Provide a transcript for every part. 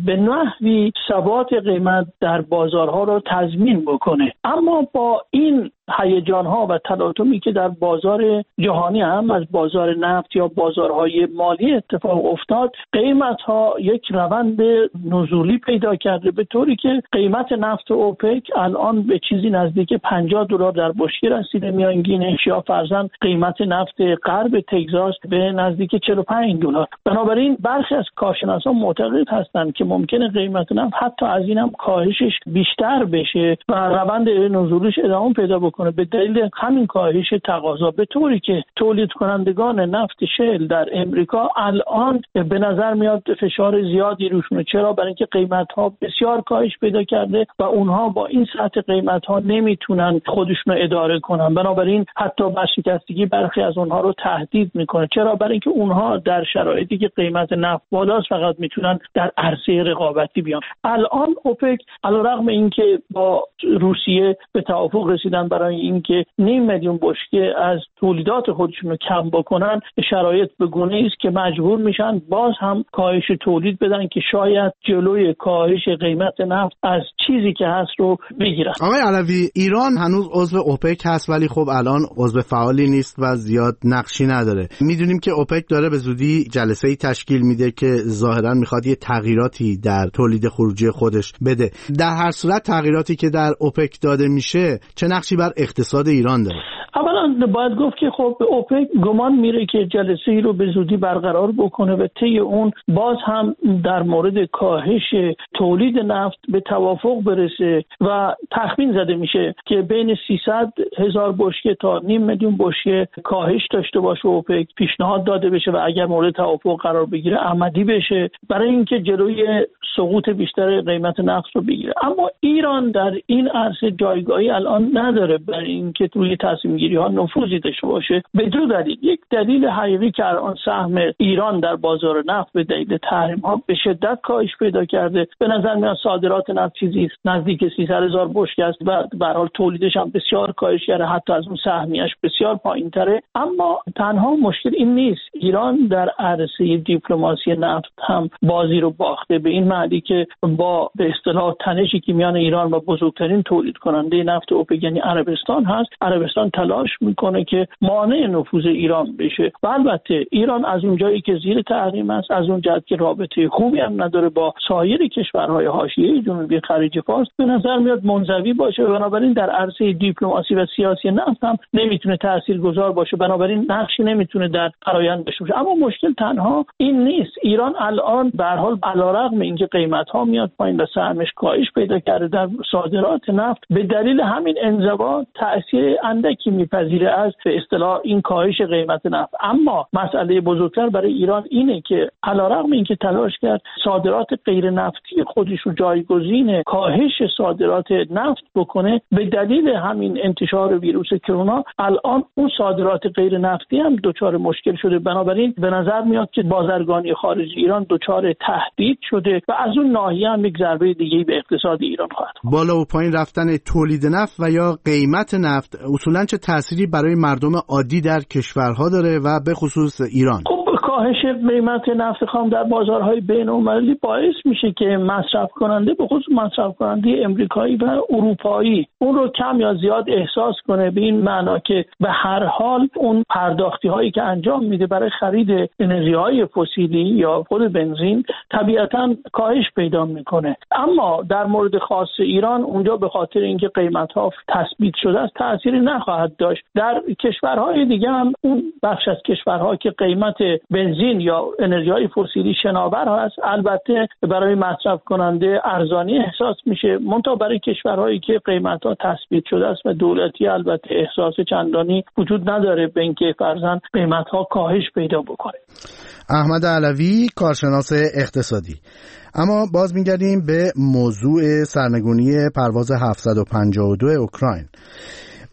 به نحوی ثبات قیمت در بازارها رو تضمین بکنه. اما با این هیجان‌ها و تلاطمی که در بازار جهانی هم از بازار نفت یا بازارهای مالی اتفاق افتاد، قیمت‌ها یک روند نزولی پیدا کرده، به طوری که قیمت نفت اوپک الان به چیزی نزدیک $50 در بشکه رسیده میانگینش، یا فرضاً قیمت نفت غرب تگزاس به نزدیک $45. بنابراین برخی از کارشناسان معتقد هستند که ممکنه قیمت نفت حتی از این هم کاهشش بیشتر بشه و روند نزولیش ادامه پیدا بکنه به دلیل همین کاهش تقاضا، به طوری که تولید کنندگان نفت شل در امریکا الان به نظر میاد فشار زیادی روشونه. چرا؟ برای اینکه قیمت‌ها بسیار کاهش پیدا کرده و اونها با این سطح قیمت‌ها نمیتونن خودشون رو اداره کنن. بنابراین حتی ورشکستگی برخی از اونها رو تهدید میکنه. چرا؟ برای اینکه اونها در شرایطی که قیمت نفت بالاست فقط میتونن در عرصه رقابتی بیان. الان اوپک علیرغم اینکه با روسیه به توافق رسیدن برای اینکه 500,000 بشکه از تولیدات خودشون رو کم بکنن، شرایط به گونه‌ای است که مجبور میشن باز هم کاهش تولید بدن که شاید جلوی کاهش قیمت نفت از چیزی که هست رو بگیرن. آقای علوی، ایران هنوز عضو اوپک هست ولی خب الان عضو فعالی نیست و زیاد نقشی نداره. میدونیم که اوپک داره به زودی جلسه‌ای تشکیل میده که ظاهراً میخواد یه تغییراتی در تولید خروجی خودش بده. در هر صورت تغییراتی که در اوپک داده میشه چه نقشی بر اقتصاد ایران داره؟ اولا باید گفت که خب اوپک گمان میره که جلسه‌ای رو به زودی برقرار بکنه و طی اون باز هم در مورد کاهش تولید نفت به توافق برسه و تخمین زده میشه که بین 300,000 بشکه تا 500,000 بشکه کاهش داشته باشه. اوپک پیشنهاد داده بشه و اگر مورد توافق قرار بگیره عملی بشه برای اینکه جلوی سقوط بیشتر قیمت نفت رو بگیره. اما ایران در این عرصه جایگاهی الان نداره برای اینکه روی تصمیم گیری ها نفوذی داشته باشه. به دو دلیل: یک دلیل حقیقی که الان سهم ایران در بازار نفت به دلیل تحریم ها به شدت کاهش پیدا کرده. به نظر میاد صادرات نفت چیزی نزدیک 300,000 بشکه است و به هر حال تولیدش هم بسیار کاهش کرده، حتی از اون سهمیش بسیار پایین‌تره. اما تنها مشکل این نیست، ایران در عرصه دیپلماسی نفت هم بازی رو باخته، به این معنی که با به اصطلاح تنشی که میان ایران و بزرگترین تولید کننده نفت اوپک یعنی عربستان هست، عربستان تلاش میکنه که مانع نفوذ ایران بشه. و البته ایران از اونجایی که زیر تحریم است، از اون جهت که رابطه خوبی هم نداره با سایر کشورهای حاشیه جنوبی خلیج فارس، به نظر میاد منزوی باشه. بنابراین در عرصه دیپلماسی و سیاسی نفت هم نمیتونه تاثیرگذار باشه، بنابراین نقشی نمیتونه در فرآیند داشته باشه. اما مشکل تنها این نیست. ایران الان به هر حال علیرغم اینکه قیمت‌ها میاد پایین و سهمش کاهش پیدا کرده در صادرات نفت، به دلیل همین انزوا تأثیر اندکی میپذیره از به اصطلاح این کاهش قیمت نفت. اما مسئله بزرگتر برای ایران اینه که علیرغم اینکه تلاش کرد صادرات غیر نفتی خودش رو جایگزین کاهش صادرات نفت بکنه، به دلیل همین انتشار ویروس کرونا الان اون صادرات غیر نفتی هم دچار مشکل شده. بنابراین به نظر میاد که بازرگانی خارجی ایران دچار تهدید شده و از اون ناحیه هم یک ضربه دیگه‌ای به اقتصاد ایران خواهد. بالا و پایین رفتن تولید نفت و یا قیمت نفت اصولاً چه تأثیری برای مردم عادی در کشورها داره و به خصوص ایران؟ کاهش قیمت نفت خام در بازارهای بین‌المللی باعث میشه که مصرف کننده، به خصوص مصرف کننده امریکایی و اروپایی، اون رو کم یا زیاد احساس کنه، به این معنا که به هر حال اون پرداختی هایی که انجام میده برای خرید انرژی های فسیلی یا خود بنزین طبیعتاً کاهش پیدا میکنه. اما در مورد خاص ایران اونجا به خاطر اینکه قیمت ها تثبیت شده است تأثیری نخواهد داشت. در کشورهای دیگه هم اون بخش از کشورها که قیمت بنزین یا انرژی های فسیلی شناور هست البته برای مصرف کننده ارزانی احساس میشه، منتها برای کشورهایی که قیمت ها تثبیت شده است و دولتی البته احساس چندانی وجود نداره به اینکه فرضاً قیمت ها کاهش پیدا بکنه. احمد علوی، کارشناس اقتصادی. اما باز میگردیم به موضوع سرنگونی پرواز 752 اوکراین.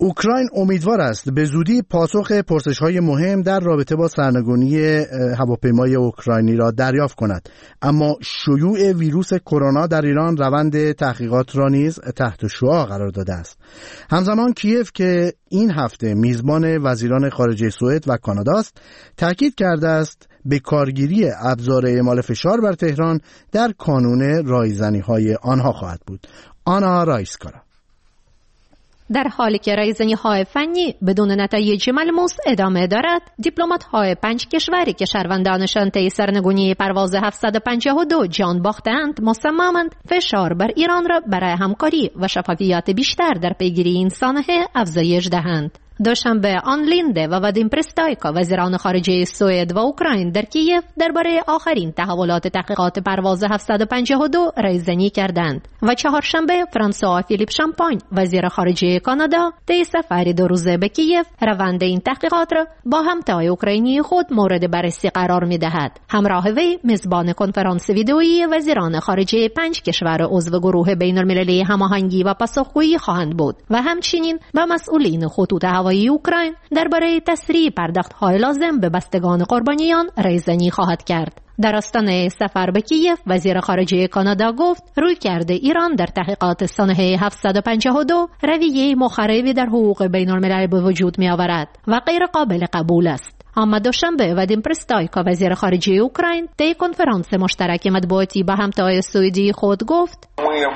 اوکراین امیدوار است به زودی پاسخ پرسش‌های مهم در رابطه با سرنگونی هواپیمای اوکراینی را دریافت کند، اما شیوع ویروس کرونا در ایران روند تحقیقات را نیز تحت شعاع قرار داده است. همزمان کیف که این هفته میزبان وزیران خارجه سوئد و کانادا است، تاکید کرده است به کارگیری ابزار اعمال فشار بر تهران در کانون رایزنی‌های آنها خواهد بود. آنا رایسکارا. در حالی که رایزنی‌های فنی بدون نتایج ملموس ادامه دارد، دیپلمات‌های 5 کشوری که شهروندانشان طی سرنگونی پرواز 752 جان باختند مصممند فشار بر ایران را برای همکاری و شفافیت بیشتر در پیگیری این سانحه افزایش دهند. دوشنبه آن لینده و وادیم پرستایکا وزیران خارجه سوئد و اوکراین در کیف درباره آخرین تحولات تحقیقات پرواز 752 رایزنی کردند و چهارشنبه فرانسوا فیلیپ شامپاین وزیر خارجه کانادا طی سفری 2 روزه به کیف روند این تحقیقات را با همتای اوکراینی خود مورد بررسی قرار می‌دهد. همراه وی میزبان کنفرانس ویدئویی وزیران خارجه 5 کشور عضو گروه بین‌المللی هماهنگی و پاسخگویی خواهند بود و همچنین با مسئولین خطوط هوایی اوکراین درباره تسریع پرداخت‌های لازم به بستگان قربانیان رایزنی خواهد کرد. در آستانه سفر به کیف وزیر خارجه کانادا گفت رویکرد ایران در تحقیقات سانحه 752 رویه مخربی در حقوق بین‌المللی به وجود می‌آورد و غیر قابل قبول است. اما دوشنبه وادیم پرستایکا وزیر خارجه اوکراین طی کنفرانس مشترک مطبوعاتی با همتای سوئدی خود گفت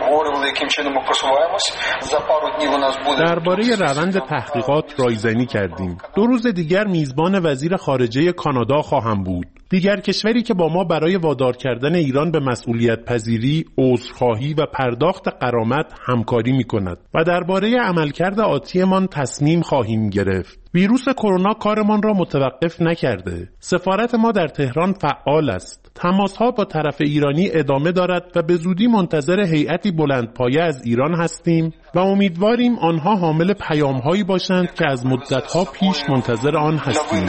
درباره روند تحقیقات رایزنی کردیم. 2 روز دیگر میزبان وزیر خارجه کانادا خواهم بود. دیگر کشوری که با ما برای وادار کردن ایران به مسئولیت پذیری، عذرخواهی و پرداخت غرامت همکاری می‌کند و درباره عملکرد آتیمان تصمیم خواهیم گرفت. ویروس کرونا کارمان را متوقف نکرده. سفارت ما در تهران فعال است. تماس‌ها با طرف ایرانی ادامه دارد و به زودی منتظر هیئتی بلندپایه از ایران هستیم و امیدواریم آنها حامل پیام‌هایی باشند که از مدت‌ها پیش منتظر آن هستیم.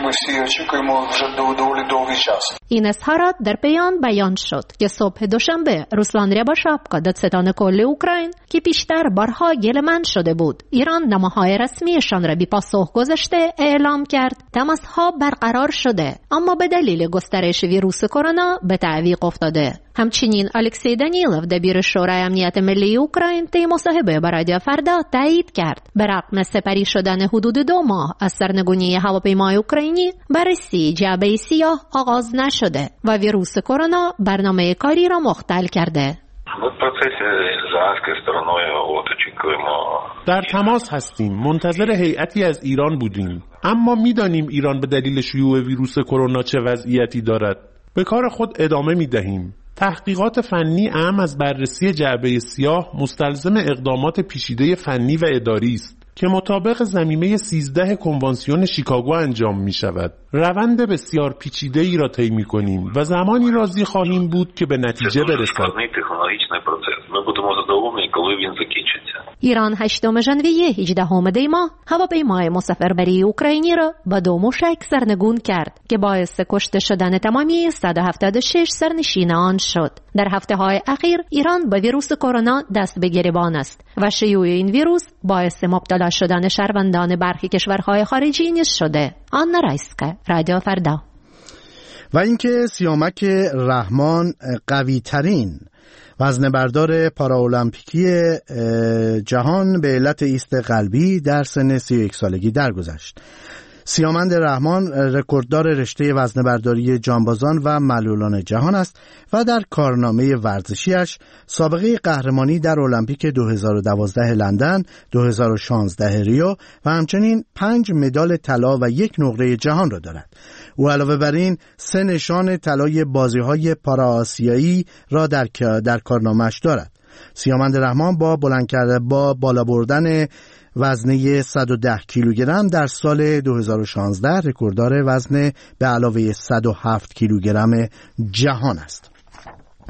این اظهارات در بیان شد که صبح دوشنبه روسلان ریاباشاپکا دادستان کل اوکراین که پیشتر بارها گله‌مند شده بود ایران نماهای رسمیشان را بی پاسخ گذاشته اعلام کرد تماس‌ها برقرار شده اما به دلیل گسترش ویروس کرونا به تعویق افتاده. همچنین الکسی دانیلوف دبیر شورای امنیت ملی اوکراین طی مصاحبه با رادیو فردا تایید کرد به رغم سپری شدن حدود 2 ماه از سرنگونی هواپیمای اوکراینی بررسی جعبه سیاه آغاز نشده و ویروس کرونا برنامه کاری را مختل کرده. در تماس هستیم. منتظر هیئتی از ایران بودیم. اما می‌دانیم ایران به دلیل شیوع ویروس کرونا چه وضعیتی دارد. به کار خود ادامه می‌دهیم. تحقیقات فنی اهم از بررسی جعبه سیاه مستلزم اقدامات پیچیده فنی و اداری است که مطابق ضمیمه 13 کنوانسیون شیکاگو انجام می شود. روند بسیار پیچیده ای را طی می کنیم و زمانی راضی خواهیم بود که به نتیجه برسد. ایران 8 ژانویه 18 دی ماه هواپیمای مسافربری اوکراینی را با 2 موشک سرنگون کرد که باعث کشته شدن تمامی 176 سرنشین آن شد. در هفته‌های اخیر ایران با ویروس کرونا دست به گریبان است و شیوع این ویروس باعث مبتلا شدن شهروندان برخی کشورهای خارجی نیز شده. آنا رایسکا، رادیو فردا. و اینکه سیامک رحمان قوی ترین وزنه‌بردار پاراولمپیکی جهان به علت ایست قلبی در سن 31 سالگی درگذشت. سیامند رحمان رکورددار رشته وزنه‌برداری جانبازان و معلولان جهان است و در کارنامه ورزشیش سابقه قهرمانی در المپیک 2012 لندن، 2016 ریو و همچنین 5 مدال طلا و 1 نقره جهان را دارد. او علاوه بر این 3 نشان طلای بازی‌های پارآسیایی را در کارنامه‌اش دارد. سیامند رحمان با بالا بردن وزنه 110 کیلوگرم در سال 2016 رکورددار وزن به علاوه 107 کیلوگرم جهان است.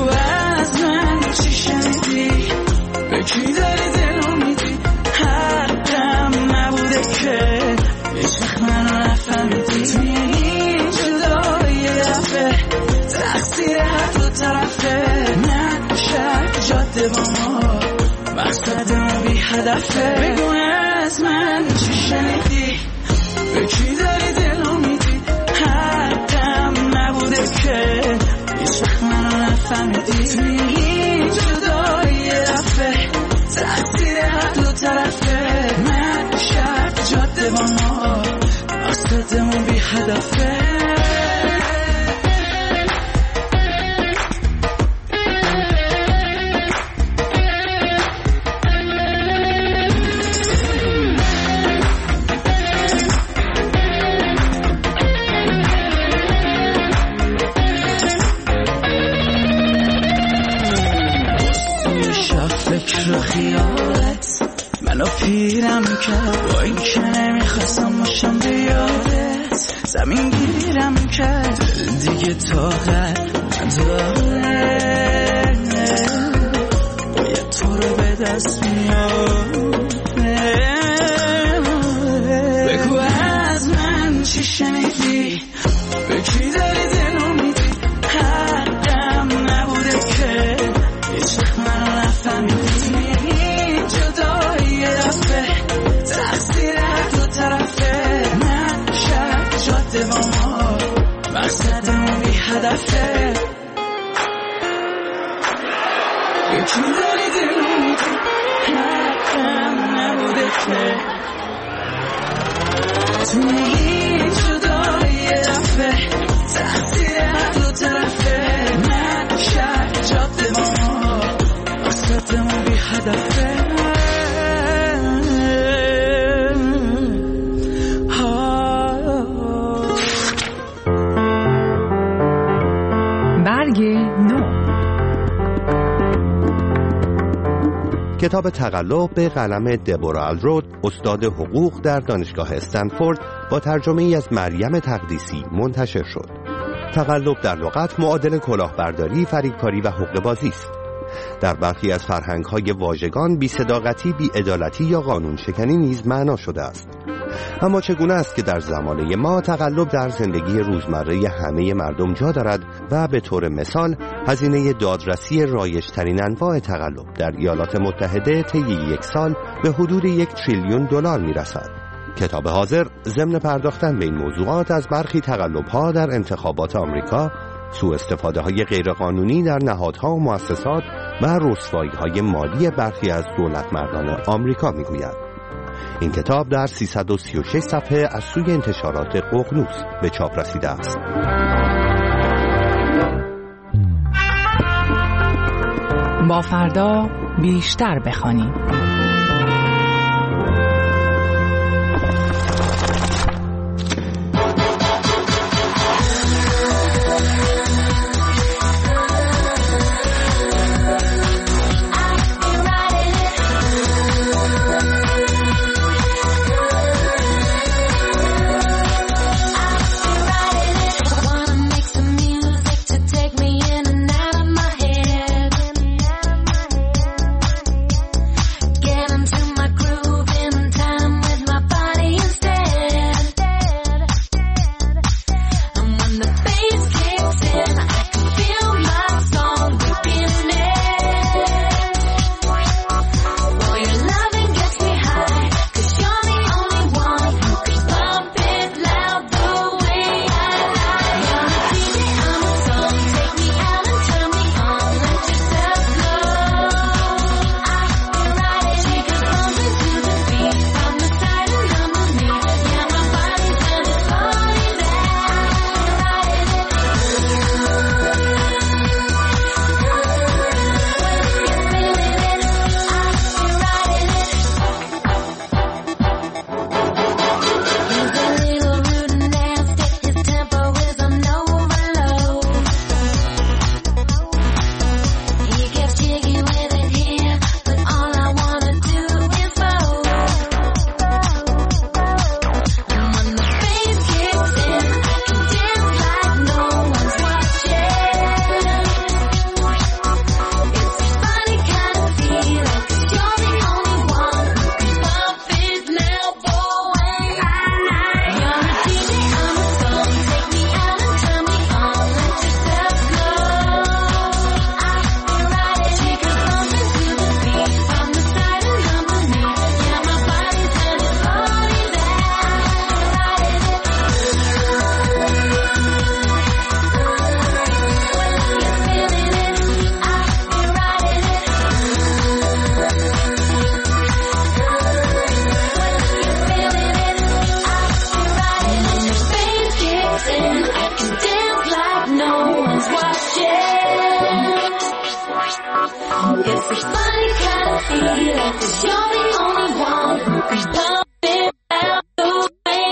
بگو از من چی شنیدی، به کی داری دلو میدی، حقم نبوده که هیچ وقت منو نفهمیدی. توی این جدایی یه دفعه تقصیر هر دو طرفه، من شرط جاده با ما مقصدمون بی هدفه. بگو از من چی شنیدی، به کی داری دلو میدی، حقم نبوده که هیچ وقت منو نفهمیدی. توی این جدایی یه دفعه تقصیر هر دو طرفه، من شرط جاده با ما مقصدمون بی هدفه. فکر و خیالت منو پیرم کرد، با این که نمیخواستم باشم به یادت، زمین گیرم کرد دیگه طاقت نداره، باید تو رو به دست میاره. بگو از من چی شنیدی، به کی داری دلو میدی، حقم نبوده که هیچ وقت منو نفهمیدی. جدایی یه دفعه تقصیر هر دو طرفه، من شرط جاده با ما مقصدمون بی هدفه. به کی داری دلو میدی، حقم نبوده که توی این جدایی یه دفعه تقصیر هر دو طرفه، من شرط جاده با ما مقصدمون بی هدفه. برگ نو. کتاب تقلب به قلم دبورا الرود، استاد حقوق در دانشگاه استنفورد، با ترجمه ای از مریم تقدیسی منتشر شد. تقلب در لغت معادل کلاهبرداری، فریبکاری و حقه‌بازی است. در برخی از فرهنگ‌های واژگان بی‌صداقتی، بی‌عدالتی یا قانون شکنی نیز معنا شده است. اما چگونه است که در زمانه ما تقلب در زندگی روزمره همه مردم جا دارد و به طور مثال هزینه دادرسی رایج‌ترین انواع تقلب در ایالات متحده طی یک سال به حدود 1 تریلیون دلار می‌رسد. کتاب حاضر ضمن پرداختن به این موضوعات از برخی تقلب‌ها در انتخابات آمریکا، سوء استفاده‌های غیرقانونی در نهادها و مؤسسات و رسوایی‌های مالی برخی از دولتمردان آمریکا می‌گوید. این کتاب در 336 صفحه از سوی انتشارات ققنوس به چاپ رسیده است. با فردا بیشتر بخوانیم. Get It's a funny kind of feeling, 'cause you're the only one who's pumping out the way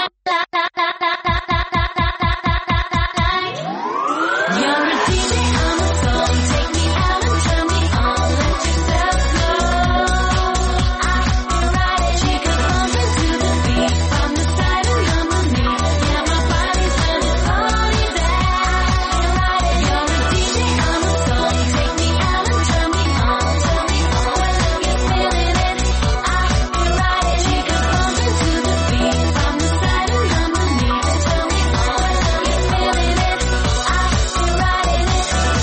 You're a DJ, I'm a song. Take me out and turn me on. Let yourself know. I can ride it. She could bump into the beat from the side and underneath. Yeah, my body's when it's party down. You're a DJ, I'm a song. Take me out and turn me on. Turn me on when you're feeling it. I can ride it. She could bump into the beat from the side and underneath. Turn me on when you're feeling it. I can ride it.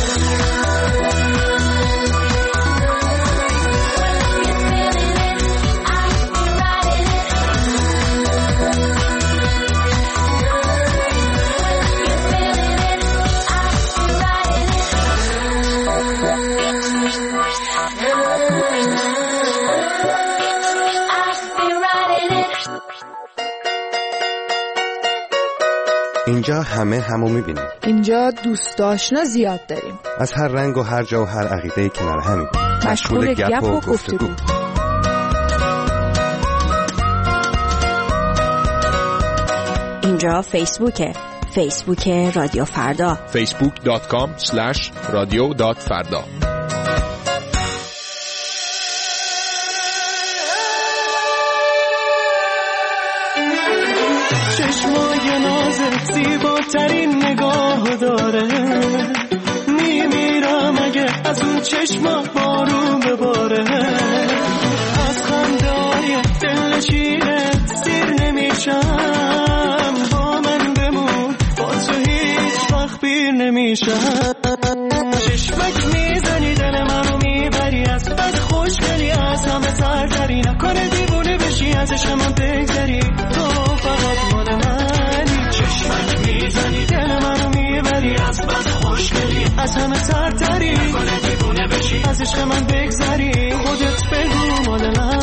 اینجا همو میبینیم. اینجا دوست آشنا زیاد داریم. از هر رنگ و هر جا و هر عقیده کنار همیم. مشغول گپ و گفتگو. اینجا فیسبوک رادیو فردا. facebook.com/radio.farda. چشمای نازت زیباترین نگاه داره، میمیرم اگه از اون چشما بارون بباره. از خنده‌های دلنشینت سیر نمیشم، با من بمون، با تو هیچ وقت پیر نمیشم. چشمک میزنی دل منو میبری، از بس خوشگلی، از همه سرتری. نکنه دیوونه بشی ازش من بگذری، تو فقط مال منی. چشمک میزنی دل منو میبری، از بس خوشگلی، از همه سرتری. نکنه دیوونه بشی ازش من بگذری، خودت بگو مال من.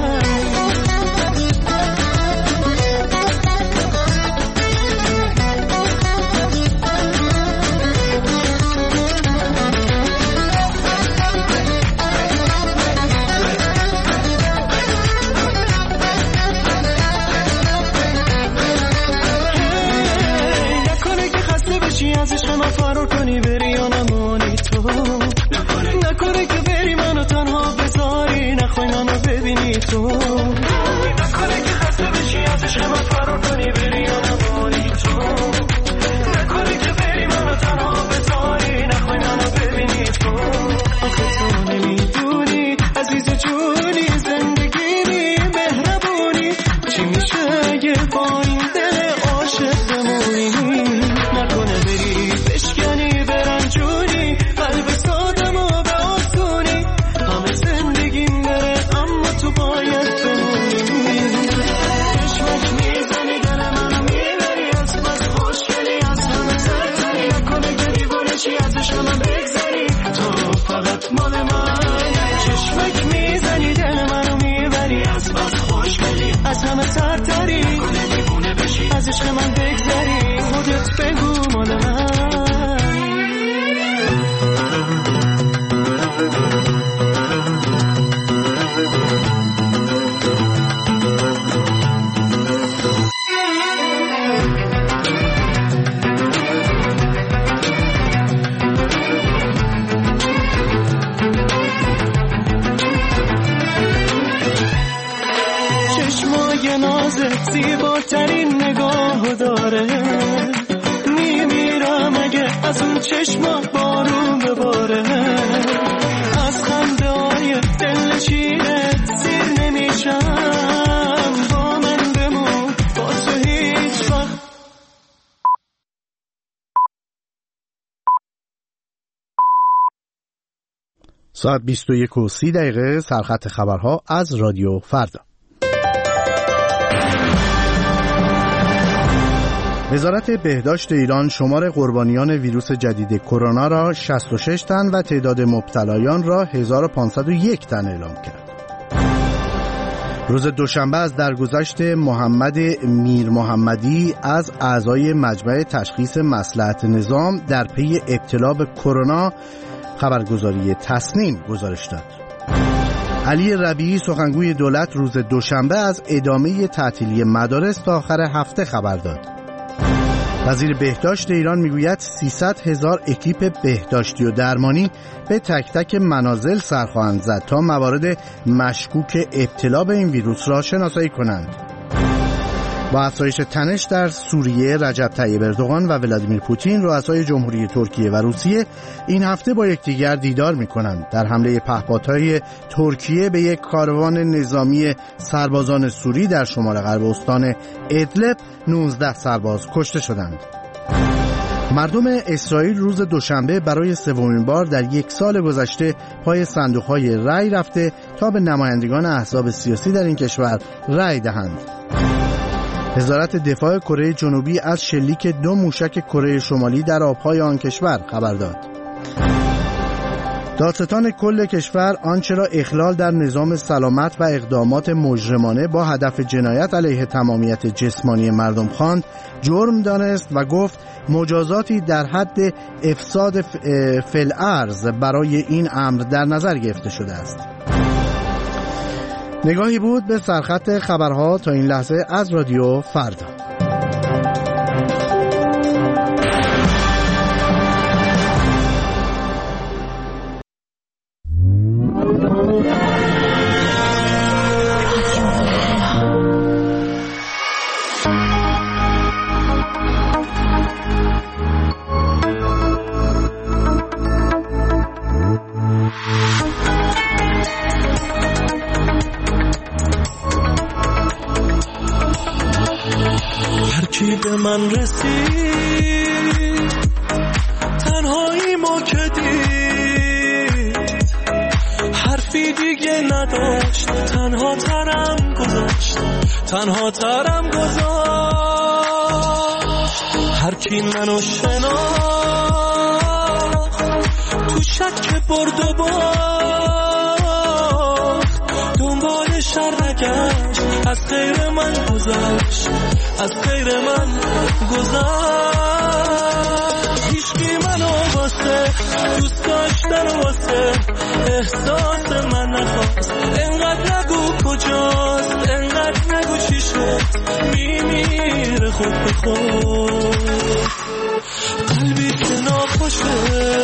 از عشق من فرار کنی بری یا نمانی تو. نکنه که بری منو تنها بذاری، نخوای منو ببینی تو. نکنه که خسته بشی از عشق من فرار کنی بری یا نمانی تو. نکنه که بری منو تنها بذاری، نخوای منو ببینی تو. آخه تو نمیدونی عزیز جونی، زندگی بی مهربونی. چی میشه اگه با این دل عاشق بمونی؟ نکنه بری بشکنی برنجونی، قلب سادمو به آسونی. همه زندگیم بره اما تو باید بمونی. چشمک میزنی دل منو میبری، از بس خوشگلی، از همه سرتری. نکنه که دیوونه چی ازش من بگذری، تو فقط مال منی. چشمک میزنی دل منو میبری، از بس خوشگلی، از همه سرتری. نکنه دیوونه بشی ازش من بگذری، خودت بگو مال من. چشمای نازت زیباترین نگاه داره، میمیرم اگه از اون چشما بارون بباره. از خنده های دلنشینت سیر نمیشم، با من بمون، با تو هیچ وقت. ساعت 21:30 سرخط خبرها از رادیو فردا. وزارت بهداشت ایران شمار قربانیان ویروس جدید کرونا را 66 تن و تعداد مبتلایان را 1501 تن اعلام کرد. روز دوشنبه از درگذشت محمد میر محمدی از اعضای مجمع تشخیص مصلحت نظام در پی ابتلا به کرونا خبرگزاری تصنیم گزارش داد. علی ربیعی سخنگوی دولت روز دوشنبه از ادامه تعطیلی مدارس تا آخر هفته خبر داد. وزیر بهداشت ایران میگوید 300,000 اکیپ بهداشتی و درمانی به تک تک منازل سر خواهند زد تا موارد مشکوک ابتلا به این ویروس را شناسایی کنند. با افزایش تنش در سوریه، رجب طیب اردوغان و ولادیمیر پوتین رؤسای جمهوری ترکیه و روسیه این هفته با یکدیگر دیدار می‌کنند. در حمله پهپادهای ترکیه به یک کاروان نظامی سربازان سوری در شمال غرب استان ادلب 19 سرباز کشته شدند. مردم اسرائیل روز دوشنبه برای سومین بار در یک سال گذشته پای صندوق‌های رأی رفته تا به نمایندگان احزاب سیاسی در این کشور رأی دهند. وزارت دفاع کره جنوبی از شلیک 2 موشک کره شمالی در آبهای آن کشور خبر داد. دادستان کل کشور آنچه را اخلال در نظام سلامت و اقدامات مجرمانه با هدف جنایت علیه تمامیت جسمانی مردم خواند جرم دانست و گفت مجازاتی در حد افساد فی‌الارض برای این امر در نظر گرفته شده است. نگاهی بود به سرخط خبرها تا این لحظه از رادیو فردا. من رسید تنهایی ما که دید حرفی دیگه نداشت تنها ترم گذاشت هر کی منو شناخت تو شک برد و باخت دنبال شر نگشت از غیر من گذشت هیچکی منو واسه دوست داشتن واسه احساس من نخواست انقدر نگو کجاست انقدر نگو چی شد میمیره خود به خود قلبی که ناخوشه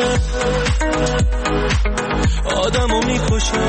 آدمو میکشه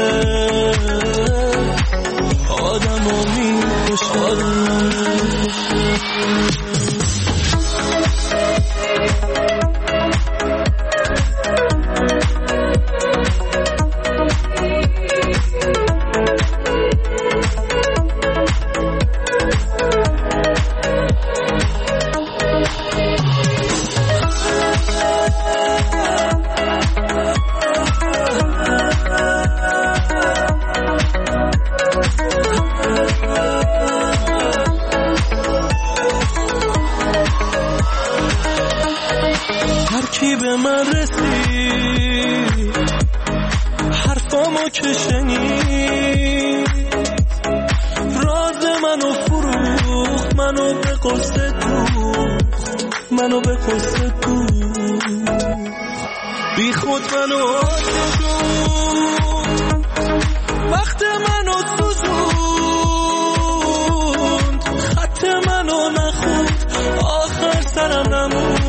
به من رسید حرفامو که شنید راز منو فروخت منو به قصه دوخت بی خود منو آسود وقت منو سوزوند خط منو نخوند آخر سرم نموند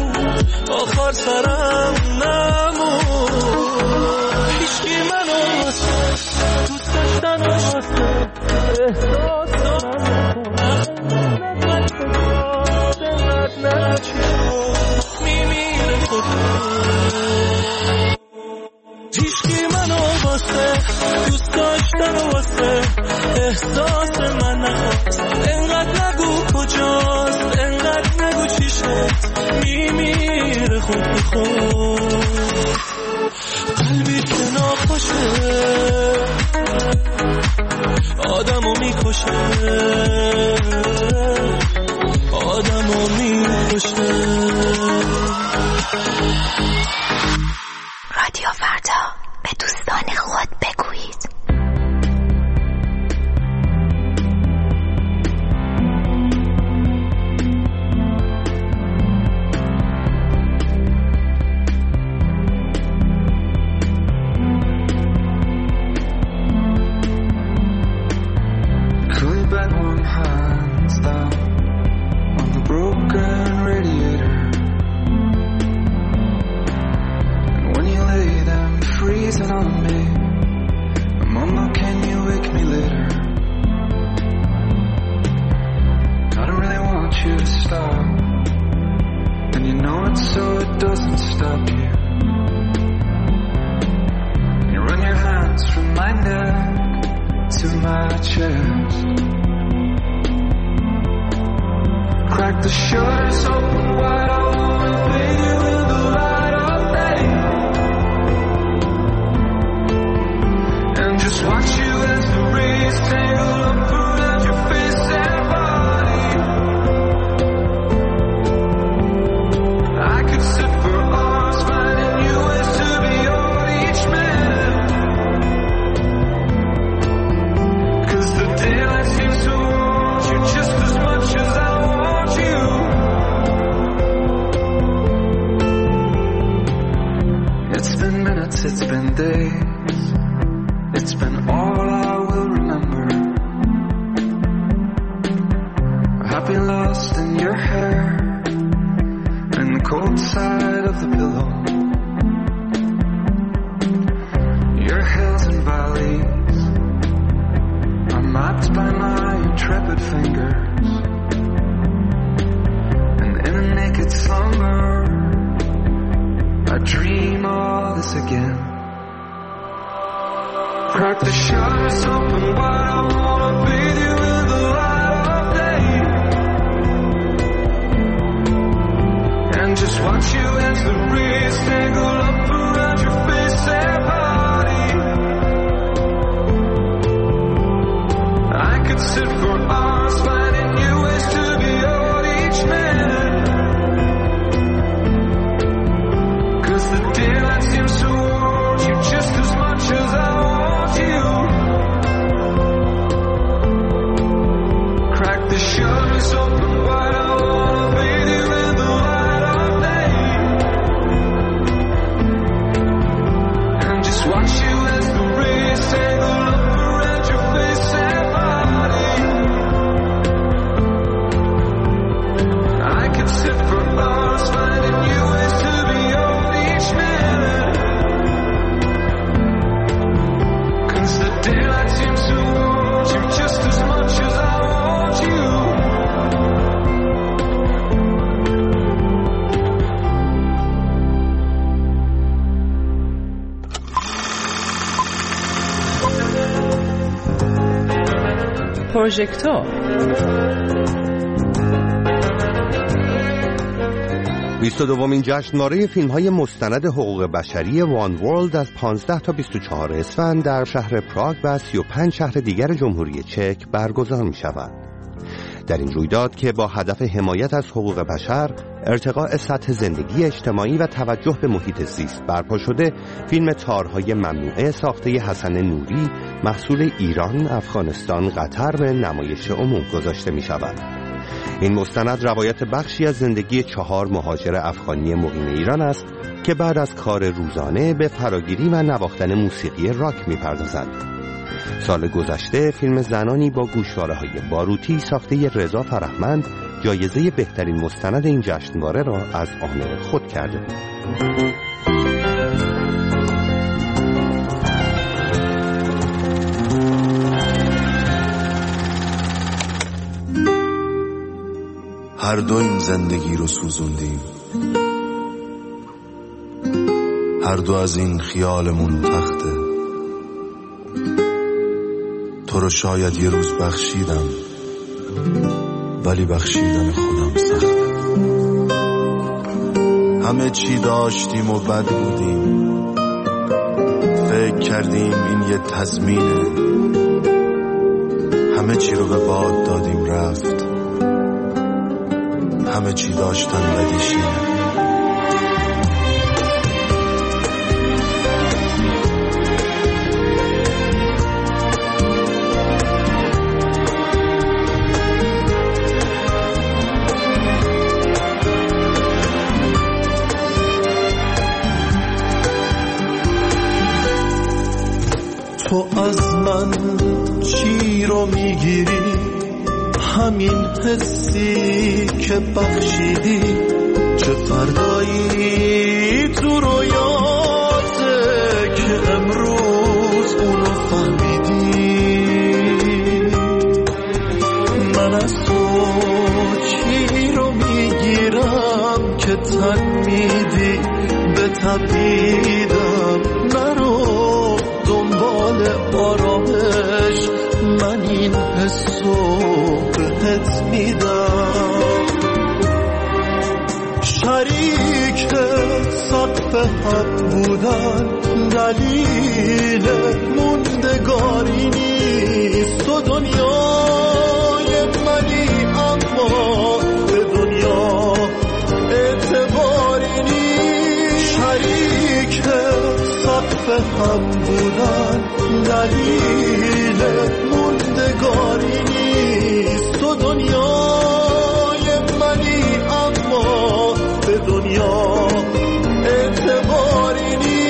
هیچکی منو واسه دوست داشتن واسه احساس من میمیره خود هیچکی منو واسه دوست داشتن واسه احساس من نخواست انقدر نگو کجاست انقدر نگو چی شد میمیره خود به خود قلبی که ناخوشه آدمو میکشه رادیو فردا به دوستان خود بگویید. to my chest. Crack the shutters open wide, I wanna bathe you in the light of day, and just watch you as the rays tangle up around your face and body. I could sit for hours finding new ways to be on each man, 'cause the daylight seems to want you just as much as I want you. It's been minutes, it's been days, it's been all I will remember. I've been lost in your hair and the cold side of the pillow. Your hills and valleys are mapped by my intrepid fingers, and in a naked slumber I dream all this again. Crack the shutters open wide, I wanna bathe you in the light of day, and just watch you as the rays tangle up around your face and body. I could sit for hours finding new ways to be on each man, 'cause the daylight seems to want you just as much as I want you. Crack the shutters open wide, I wanna bathe you in the light of day, and just watch you as the rays tangle up around your face and body. I could sit for hours finding new ways to be on each man, 'cause the daylight seems to want you just as much as I want you. پروژکتور 22مین جشنواره فیلم‌های مستند حقوق بشری وان ورلد از 15 تا 24 اسفند در شهر پراگ و 35 شهر دیگر جمهوری چک برگزار می‌شود. در این رویداد که با هدف حمایت از حقوق بشر، ارتقاء سطح زندگی اجتماعی و توجه به محیط زیست برپا شده، فیلم تارهای ممنوعه ساخته حسن نوری محصول ایران، افغانستان، قطر به نمایش عموم گذاشته می‌شود. این مستند روایت بخشی از زندگی 4 مهاجر افغانی مقیم ایران است که بعد از کار روزانه به فراگیری و نواختن موسیقی راک می‌پردازند. سال گذشته فیلم زنانی با گوشواره‌های باروتی ساخته رضا فرهمند جایزه بهترین مستند این جشنواره را از آن خود کرده بود. هر دو این زندگی رو سوزوندیم، هر دو از این خیالمون تخته. تو رو شاید یه روز بخشیدم، ولی بخشیدن خودم سخته. همه چی داشتیم و بد بودیم، فکر کردیم این یه تضمینه. همه چی رو به باد دادیم رفت، همه چی داشتن بدیشینه. تو از من چی رو میگیری؟ همین حسی که بخشیدی. چه فردایی تو رویاته که امروز اونو فهمیدی؟ من از تو چی رو میگیرم که تن میدی به تبدیدم؟ نرو دنبال آرامش، بودن دلیل موندگاری نیست. تو دنیای منی اما به دنیا اعتباری نیست. شریک سقف هم بودن دلیل موندگاری نیست. تو دنیای منی اما به دنیا اعتباری نیست.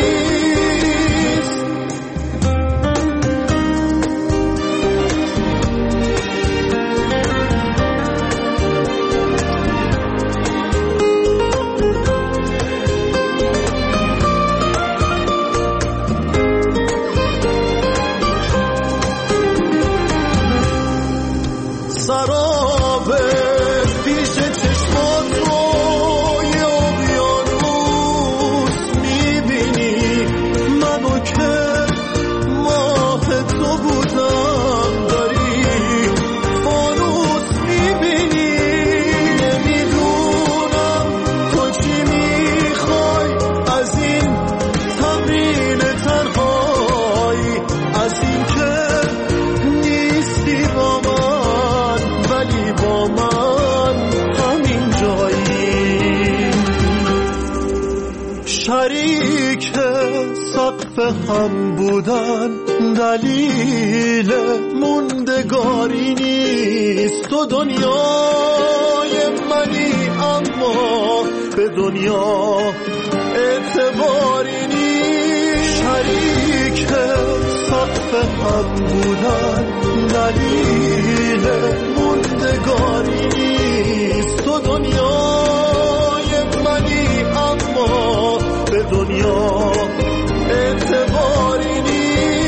شریک سقف هم بودن دلیل موندگاری نیست. تو دنیای منی اما به دنیا اعتباری نیست. شریک سقف هم بودن دلیل موندگاری نیست. تو دنیای منی اما به دنیا اعتباری نیست.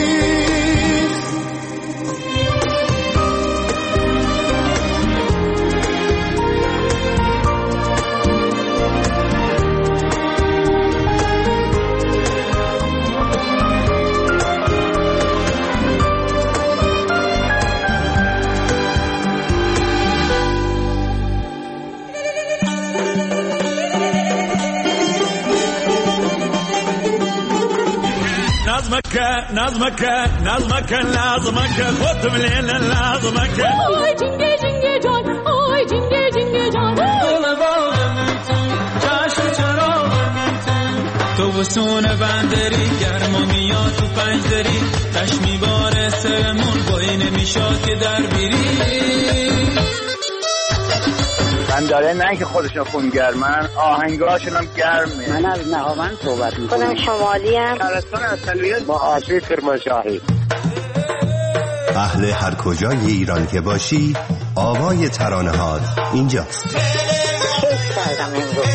نظمك لازمك خد بالليل لازمك آی جنگه جنگه جان آی جنگه جنگه جان جشن چراغ تو بسون بندری گرما میاد تو پنجدری تش میباره سرمون بایی نمیشاد که در بیری من داره نه که خودشون خونگرمن آهنگاشون هم گرمه. من از نهاوند صحبت میکنم. خودم شمالی هم شهرستان اصلیت با آسیب کرمانشاهی. اهل هر کجای ایران که باشی آوای ترانه‌هات اینجاست. کیف کردم امروز.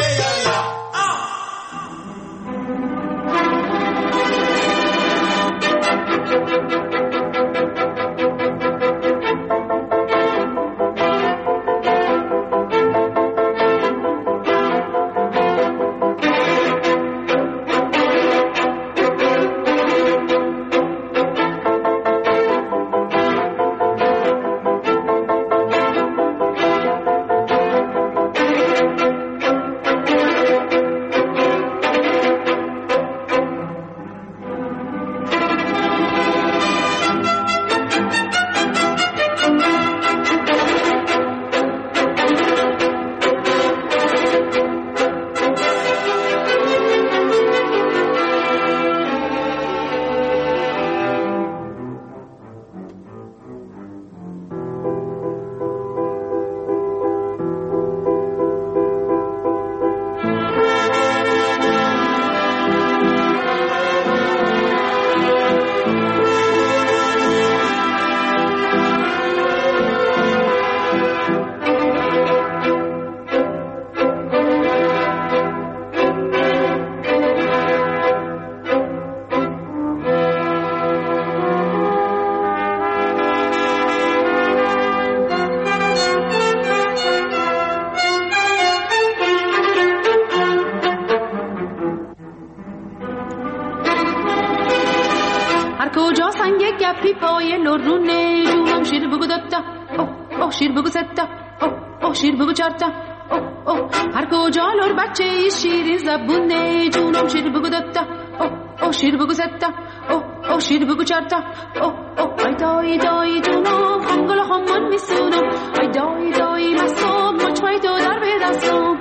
کجا سنگ گپی پای لرونه جونم شیر بگو دتا اوه شیر بگو ستا اوه شیر بگو چارتا هر کجا لور بچه شیرین زبونه جونم شیر بگو دوتا شیر بگو ستا شیر بگو چارتا ای دایی دایی جونم خمگل خمون میسونم ای دایی دایی مستم مچمای تو در به دستم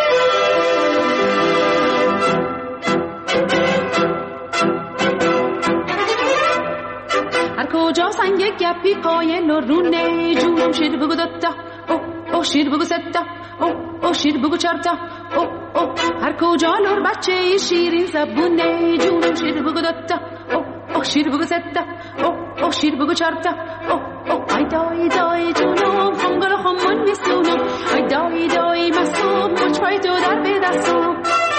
هر کجا سنگ گپی پای لرونه جونم شیر بگو دوتا شیر بگو ستا شیر بگو چارتا هر کجا لور بچه شیرین زبونه جونم شیر بگو دوتا شیر بگو ستا شیر بگو چارتا ای دایی دایی جونم خمگل خمون میسونم ای دایی دایی مستم مچپای تو در به دستم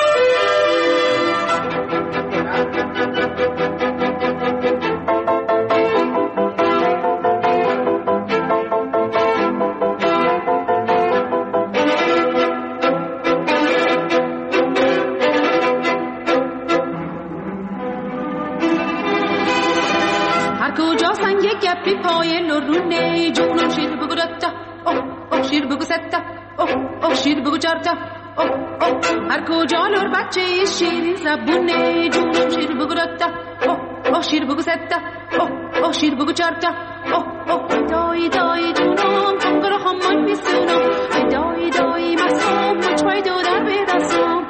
گپی پای لرونه جونم شیر بگو دوتا شیر بگو ستا شیر بگو چارتا هر کجا لور بچه شیرین زبونه جونم شیر بگو دوتا شیر بگو ستا شیر بگو چارتا ای دایی دایی جونم خمگل خمون میسونم ای دایی دایی مستم مچپای دو در به دستم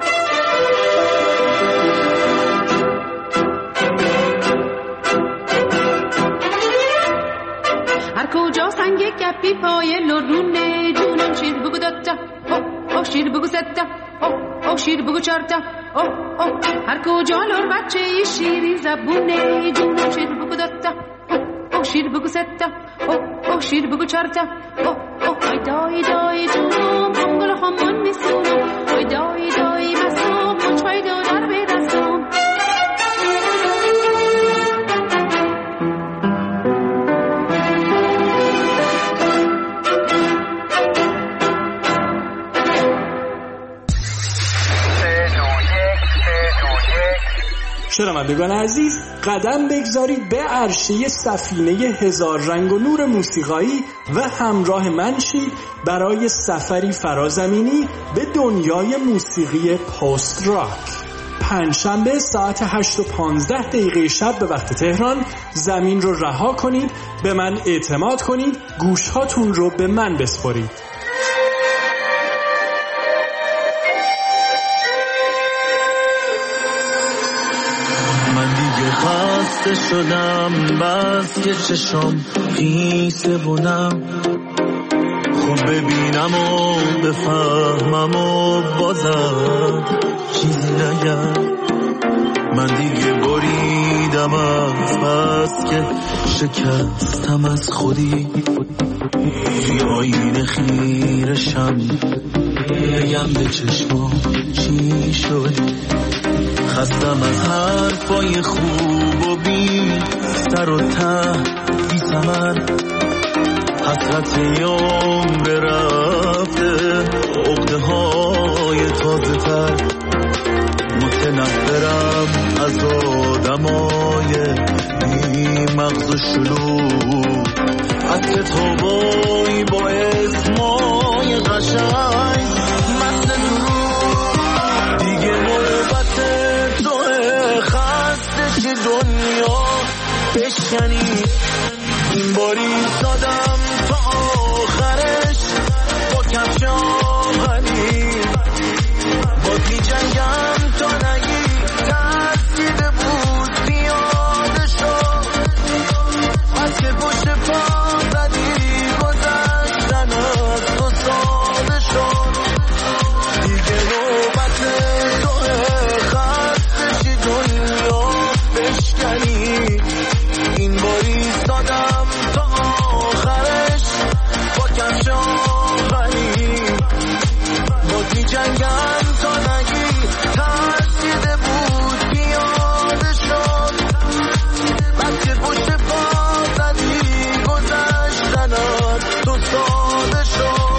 هر کجا سنگ گپی پای لرونه جونم شیر بگو دوتا شیر بگو ستا شیر بگو چارتا هر کجا لور بچه شیرین زبونه جونم شیر بگو دوتا شیر بگو ستا شیر بگو چارتا ای دایی دایی جونم خمگل خمون میسونم ای دایی دایی مستم مچپای دو در به دستم شنوندگان عزیز قدم بگذارید به عرشه سفینه هزار رنگ و نور موسیقایی و همراه من شید برای سفری فرازمینی به دنیای موسیقی پست راک. پنجشنبه ساعت 8:15 شب به وقت تهران زمین رو رها کنید، به من اعتماد کنید، گوشهاتون رو به من بسپارید. خسته شدم بس که چشم خیسه بونم خوب ببینم و بفهمم و بازم چیزی نگم من دیگه بریدم از بس که شکستم از خودی توی آینه خیرشم بگم به چشمام چی شد خستم از حرفای خوب و بی سر و ته بی ثمر حسرت یوم برفته عقده های تازه تر متنفرم از آدمای بی مغز و شلوغ از کتابای با اسمای قشنگ متن دروغ دیگه نوبت دنیا بشکنی این باری دادم تا آخرش با کفش آهنی با بی جنگم تا نگی ترسیده بود پیاده شد از که پشت پا زدی گذشتن از تو ساده شد دیگه نوبت توه خستشی دنیا بشکنی این باری دادم تا آخرش با کفش آهنی با می جنگم تا نگی ترسیده بود پیاده شد بس که پشت پا زدی گذشتن از تو ساده شد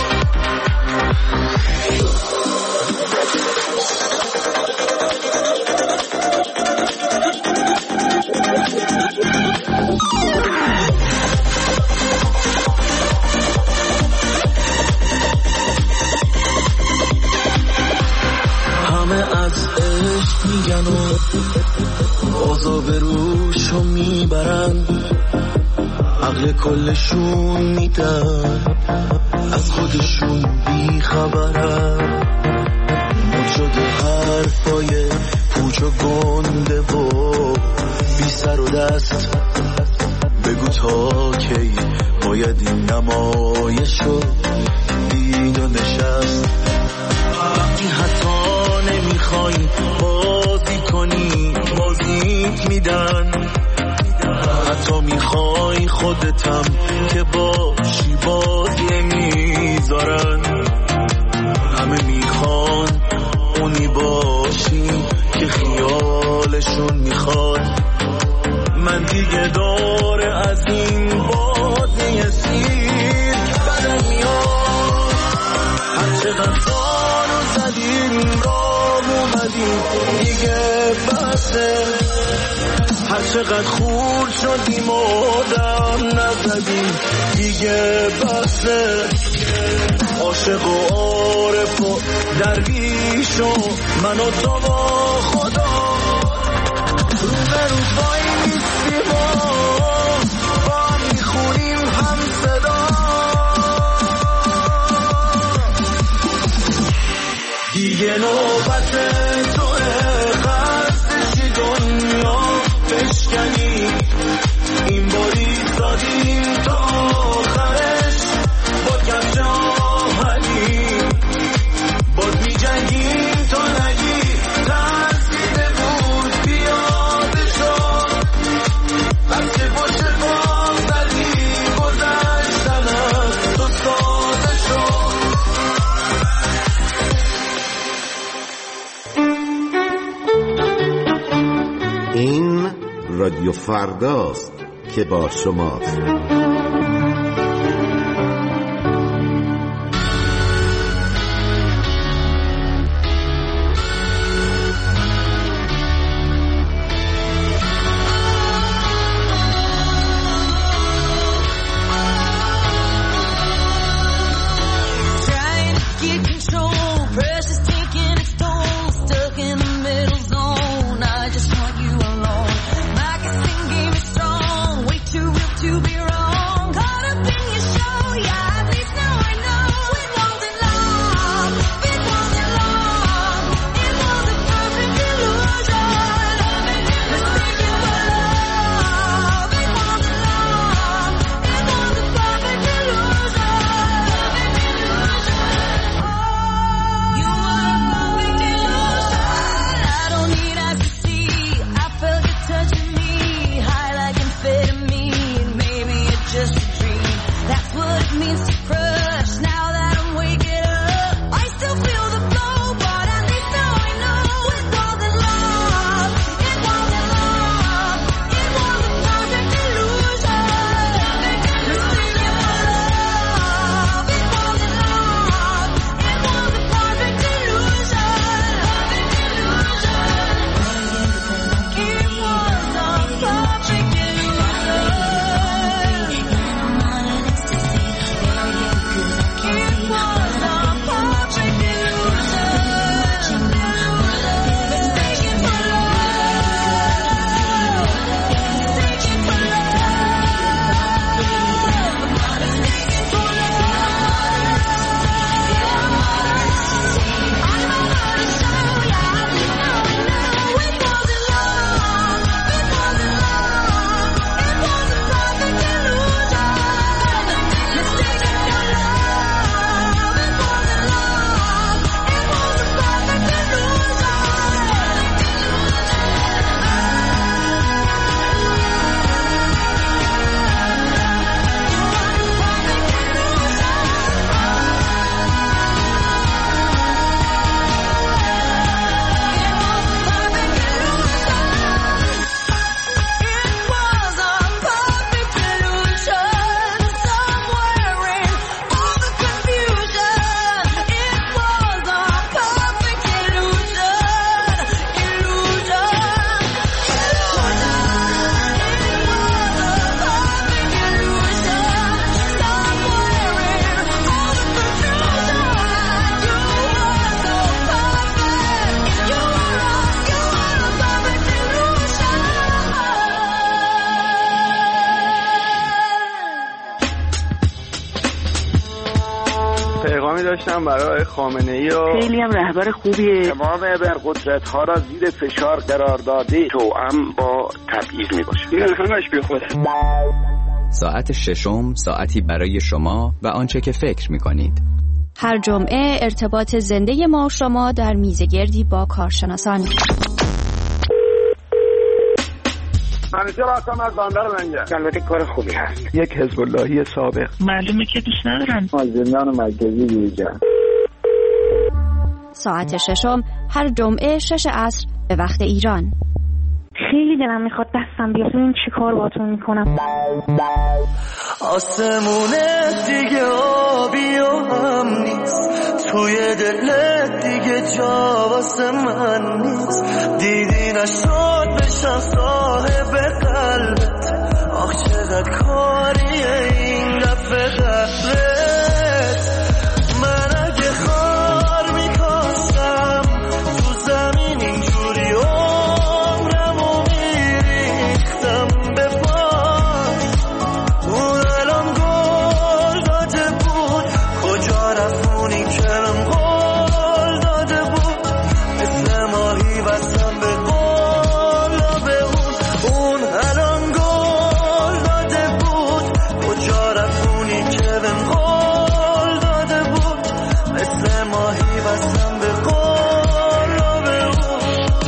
آبروشو میبرن، عقل کلشون میدن، از خودشون بیخبرن. مد شده حرفای پوچ و گنده و بی سر و دست. بگو تا کی باید این نمایشو دید و نشست. وقتی حتی نمیخوای بازی کنی بازیت میدن، حتی میخوای خودتم که باشی بازی میذارن. همه میخوان اونی باشی که خیالشون میخواد. من دیگه داره از این بازی سیر بدم میاد. هر چقدر زانو زدیم راه اومدیم دیگه بسه. هر چقدر خور شدیم و دم نزدیم دیگه بسه. عاشق و عارف و درویش و من و تو با خدا رو به رو وای میستیم و با هم میخونیم هم صدا. دیگه نوبت توه خستشی دنیا بشکنی. این باری زادیم تا آخرش با کفش آهنی. باز می جنگیم تا نگی ترسیده بود پیاده شد. بچه باشه باز زدی گذشتن از تو ساده شد. این رادیو فرداست که با شماست. Trying to get control, pressure's taking its toll, stuck in the middle zone. I just want you alone. My guessing game is strong, way too real to be wrong. داشتم برای خامنه‌ای و خیلی هم رهبر خوبیه. تمام ابرقدرت‌ها را زیر فشار قرار داده توأم با تبعیض میباشه. این همش بی خوده. ساعت ششم ساعتی برای شما و آنچه که فکر می‌کنید. هر جمعه ارتباط زنده ما و شما در میزگردی با کارشناسان. همیشه راستم از باندار منجه. البته کار خوبی هست. یک حزب اللهی سابق. معلومه که دوست ندارن. زندان مرکزی دیجا. ساعت ششم هر جمعه 6 عصر به وقت ایران. خیلی دلم میخواد دستم بیاد این چی کار باتون میکنم. آسمونه دیگه آبی و هم نیست، توی دلت دیگه جا واسه من نیست. دیدی نشد بشم صاحب قلبت، آخ چقدر کاریه این دفعه قبلت. من اگه خار میکاشم تو زمین اینجوری عمرمو میریختم به پاس. اون الان گل داده بود، کجا رفونی کرم گل داده بود. مثل ماهی بستم به قول به اون الان گل داده بود، کجا رفونی کرم گل داده بود. مثل ماهی بستم به قول به اون.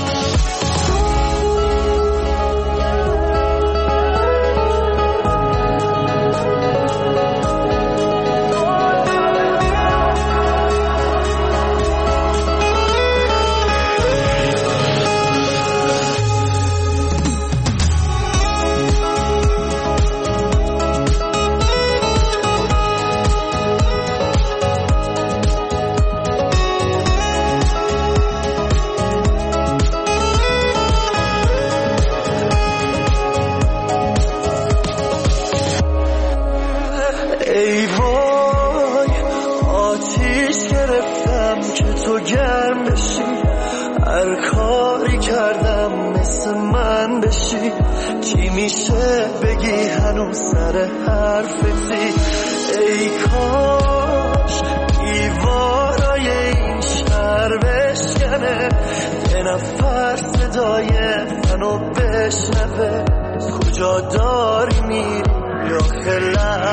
ای وای آتیش گرفتم که تو گرم بشی، هر کاری کردم مثل من بشی. چی میشه بگی هنوز سر حرفتی؟ ای کاش دیوارای این شهر بشکنه، یه نفر صدای منو بشنوه. کجا داری میری یا خلق